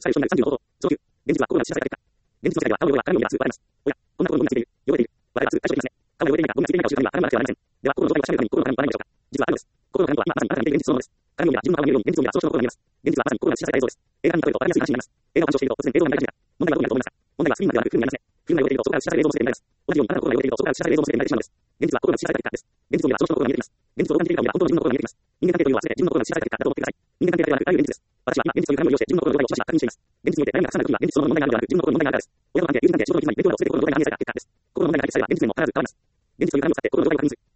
社会主義の上級。現実は心が支配されていた。現実の世界では、他の世は彼のような通話れます。おや、こんな心の無についている。汚れている。我々は通対象でいますね。彼は汚れているが、どんなついているかを知るためには、彼の中ではありません。では、心の状態を確かめるために心の鏡に言わないのでしょうか。実はあるのです。心の鏡とは、まさにあなたに似ている現実そのものです。彼の目は自分の顔が見えるように、現実を見れば、少々の心が見えます。現実はまさに心が支配された映像です。映画に例えると分かりやすい話になります。映画を鑑賞していると、突然映像が流れ始めた。問題はどうなると思いますか。問題はスクリーンまではなく、フィルムになりますね。フィルムが汚れていると、そこから支配される映像のせいでになります。同じように、あなたの心が汚れていると、そこから支配される映像のせいでになってしまうのです。現実は心が支配されていたです。現実を見れば、少々の心が見えています。現実をどう見ているかを見れば、本当の自分の心が見えています。人間関係というのは、すべて自分の心が支配されていただと思ってください。人間関係だけではなく、あらゆる現実です。私は今、現実という鏡を利用して、自分の心の状態をしばしば確認しています。現実において悩みがたくさんある時には、現実そのものの問題があるのではなく、自分の心の問題があるからです。親の関係、友人関係、仕事の絆に、勉強など、すべて心の問題が反映された結果です。心の問題が解決されば、現実にも必ず変わります。現実という鏡を使って心の状態を確認する。